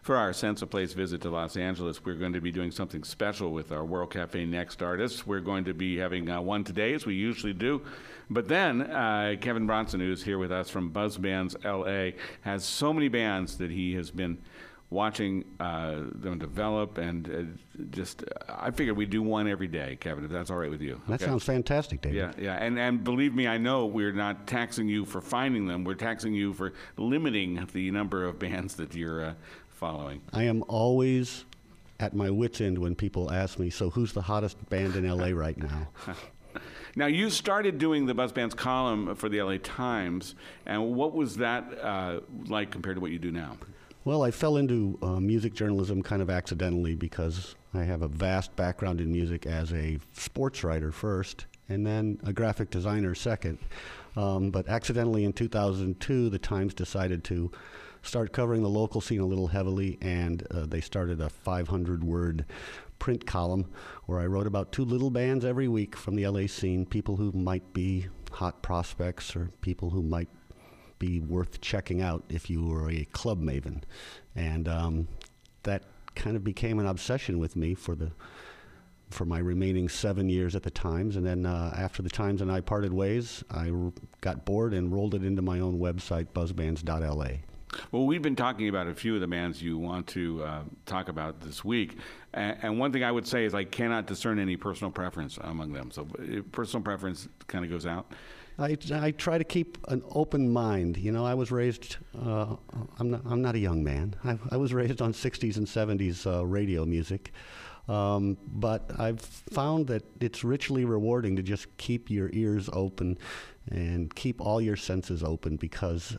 For our Sense of Place visit to Los Angeles, we're going to be doing something special with our World Cafe Next artists. We're going to be having one today, as we usually do. But then Kevin Bronson, who's here with us from Buzz Bands LA, has so many bands that he has been watching them develop, and I figured we'd do one every day, Kevin, if that's all right with you. That sounds fantastic, David. Yeah. And believe me, I know we're not taxing you for finding them. We're taxing you for limiting the number of bands that you're following. I am always at my wit's end when people ask me, so who's the hottest band in LA right now? Now, you started doing the Buzz Bands column for the LA Times, and what was that like compared to what you do now? Well, I fell into music journalism kind of accidentally because I have a vast background in music as a sports writer first, and then a graphic designer second. But accidentally in 2002, the Times decided to start covering the local scene a little heavily, and they started a 500-word print column where I wrote about two little bands every week from the LA scene, people who might be hot prospects or people who might be worth checking out if you were a club maven. And that kind of became an obsession with me for my remaining 7 years at the Times. And then after the Times and I parted ways, I got bored and rolled it into my own website, buzzbands.la. Well, we've been talking about a few of the bands you want to talk about this week. And one thing I would say is I cannot discern any personal preference among them. So personal preference kind of goes out. I try to keep an open mind. You know, I was raised, I'm not a young man. I was raised on 60s and 70s radio music. But I've found that it's richly rewarding to just keep your ears open and keep all your senses open because,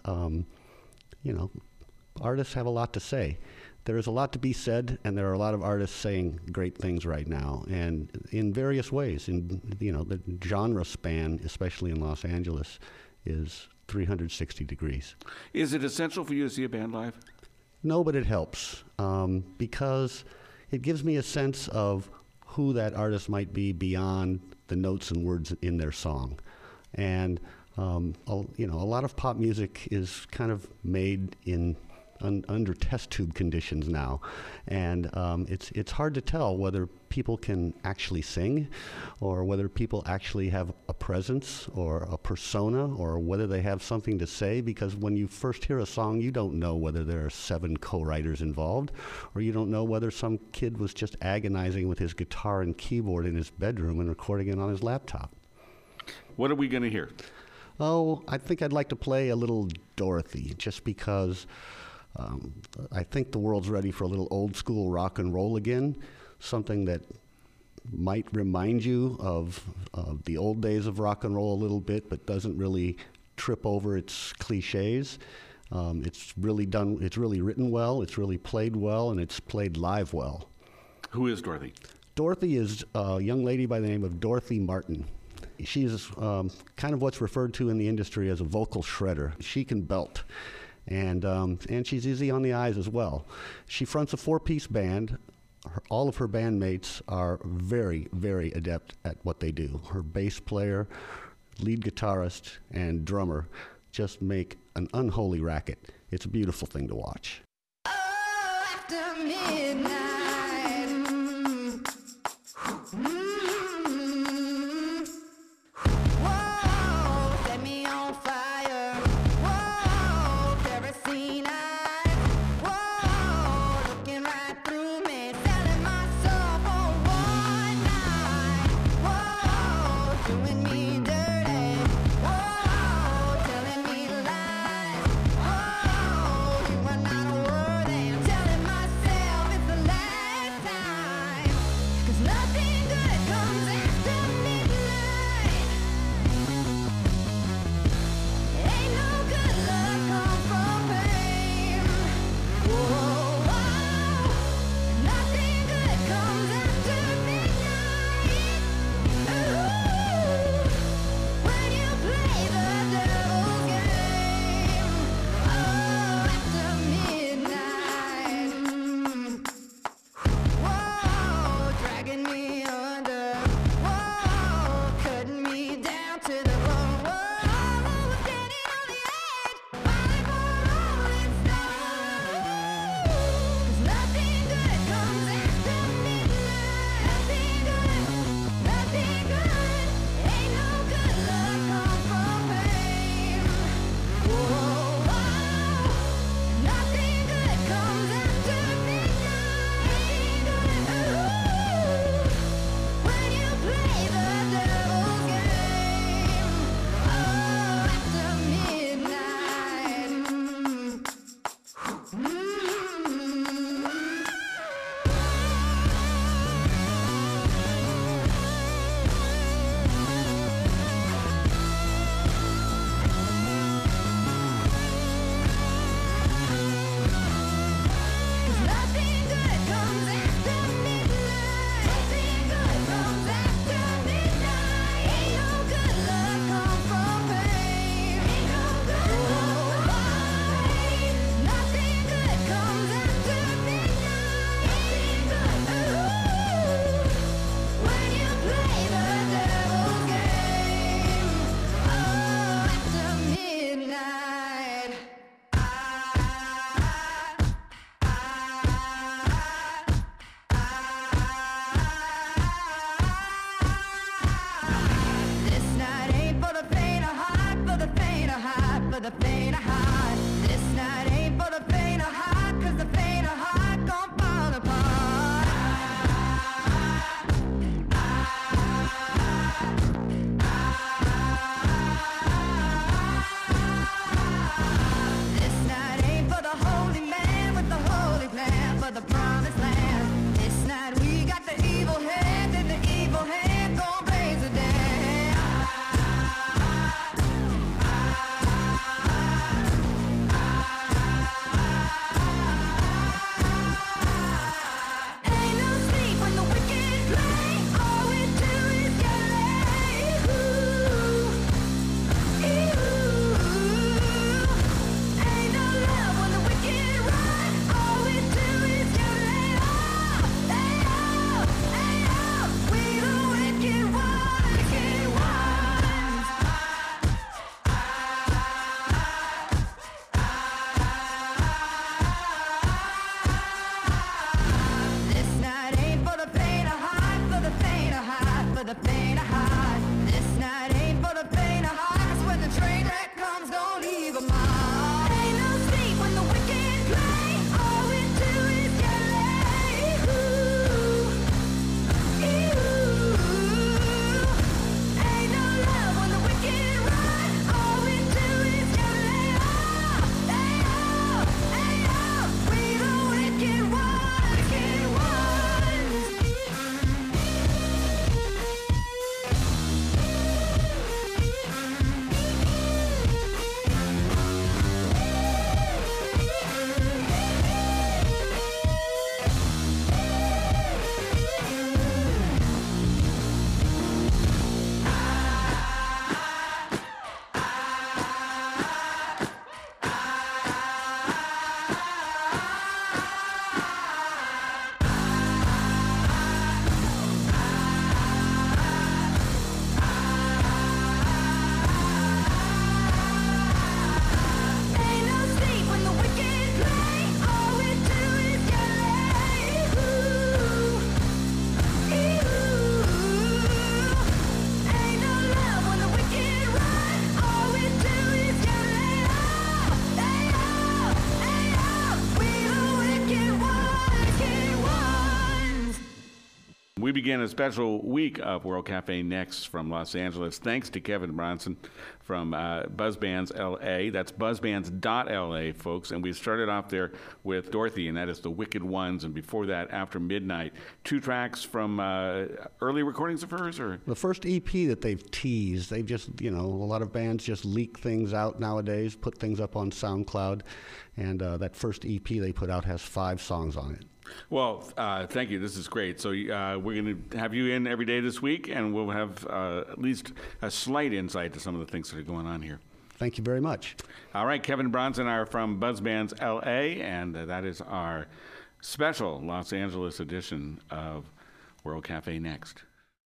artists have a lot to say. There is a lot to be said, and there are a lot of artists saying great things right now, and in various ways. The genre span, especially in Los Angeles, is 360 degrees. Is it essential for you to see a band live? No, but it helps because it gives me a sense of who that artist might be beyond the notes and words in their song. And a lot of pop music is kind of made under test tube conditions now, and it's hard to tell whether people can actually sing, or whether people actually have a presence or a persona, or whether they have something to say. Because when you first hear a song, you don't know whether there are 7 co-writers involved, or you don't know whether some kid was just agonizing with his guitar and keyboard in his bedroom and recording it on his laptop. What are we going to hear? Oh, I think I'd like to play a little Dorothy, just because I think the world's ready for a little old school rock and roll again, something that might remind you of the old days of rock and roll a little bit, but doesn't really trip over its cliches. It's really written well, it's really played well, and it's played live well. Who is Dorothy? Dorothy is a young lady by the name of Dorothy Martin. She's kind of what's referred to in the industry as a vocal shredder. She can belt, and she's easy on the eyes as well. She fronts a 4-piece band. All of her bandmates are very, very adept at what they do. Her bass player, lead guitarist, and drummer just make an unholy racket. It's a beautiful thing to watch. Oh, after midnight. We begin a special week of World Cafe Next from Los Angeles, thanks to Kevin Bronson from BuzzBands LA. That's buzzbands.la, folks. And we started off there with Dorothy, and that is The Wicked Ones. And before that, After Midnight. 2 tracks from early recordings of hers? Or The first EP that they've teased, they've just, a lot of bands just leak things out nowadays, put things up on SoundCloud. And that first EP they put out has 5 songs on it. Well, thank you. This is great. So we're going to have you in every day this week, and we'll have at least a slight insight to some of the things that are going on here. Thank you very much. All right, Kevin Bronson are from BuzzBands LA, and that is our special Los Angeles edition of World Cafe Next.